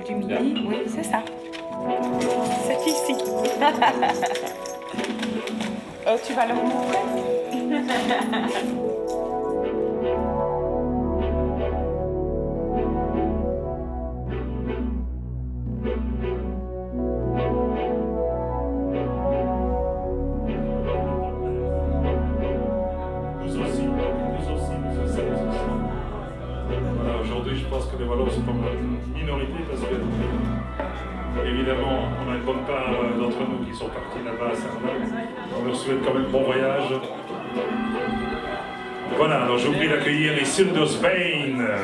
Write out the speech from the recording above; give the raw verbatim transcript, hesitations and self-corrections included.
du midi, oui, c'est ça. C'est ici. euh, tu vas leur montrer? Aujourd'hui, je pense que les Wallons sont en minorité parce que, évidemment, on a une bonne part d'entre nous qui sont partis là-bas à Saint-Denis. On leur souhaite quand même bon voyage. Voilà, alors j'ai oublié d'accueillir les Sildosvein.